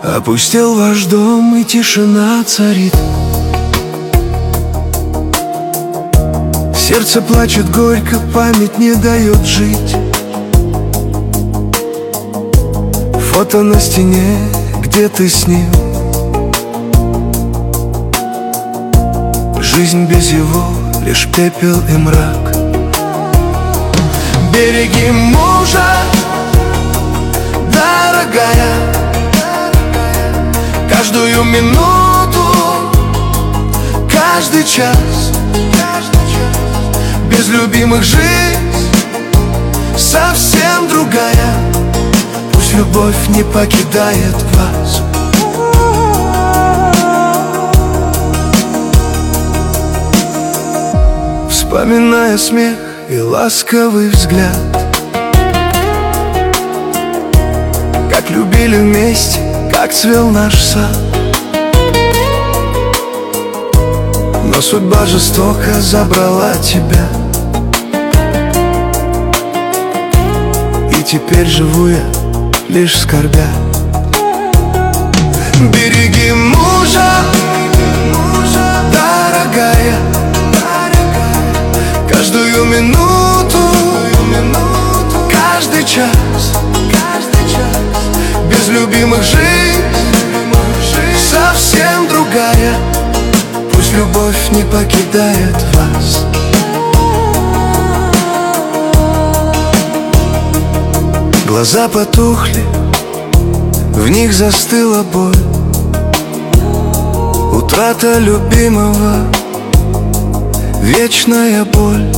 Опустел ваш дом, и тишина царит. Сердце плачет горько, память не дает жить. Фото на стене, где ты с ним. Жизнь без его лишь пепел и мрак. Береги мужа, дорогая, каждую минуту, каждый час. Без любимых жизнь совсем другая. Пусть любовь не покидает вас. Вспоминая смех и ласковый взгляд, как любили вместе, как цвел наш сад. Но судьба жестоко забрала тебя, и теперь живу я лишь скорбя. Береги мужа, дорогая, каждую минуту, каждый час. Без любимых жизнь совсем другая. Пусть любовь не покидает вас. Глаза потухли, в них застыла боль. Утрата любимого, вечная боль.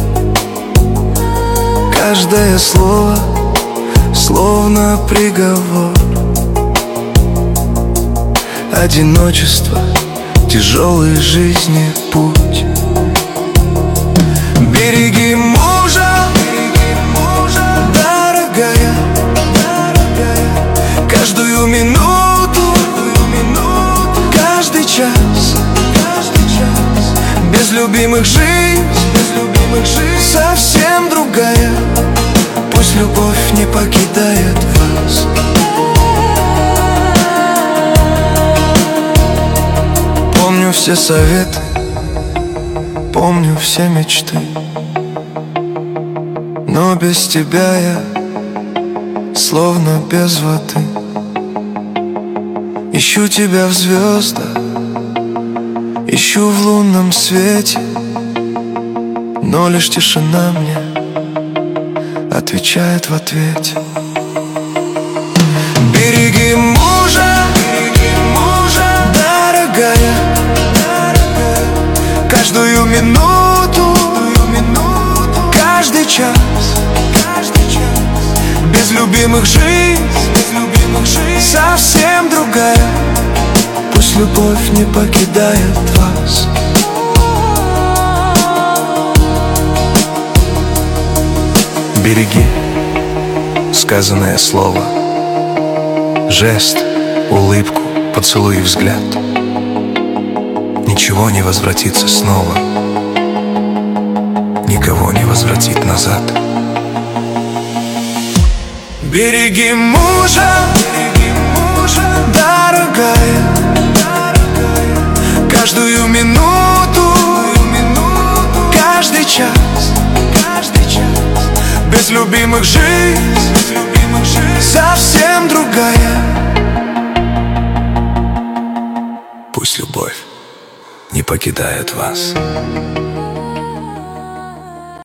Каждое слово словно приговор. Одиночество, тяжелый жизни путь. Береги мужа, дорогая, каждую минуту, каждый час. Без любимых жизнь совсем другая. Пусть любовь не покидает вас. Помню все советы, помню все мечты, но без тебя я словно без воды. Ищу тебя в звездах, ищу в лунном свете, но лишь тишина мне отвечает в ответе. Береги мужа, дорогая, каждую минуту, каждый час. Без любимых жизнь совсем другая. Пусть любовь не покидает вас. Береги сказанное слово, жест, улыбку, поцелуй и взгляд. Ничего не возвратится снова, никого не возвратит назад. Береги мужа, дорогая, каждую минуту, каждый час. Без любимых жизнь совсем другая. Пусть любовь не покидает вас.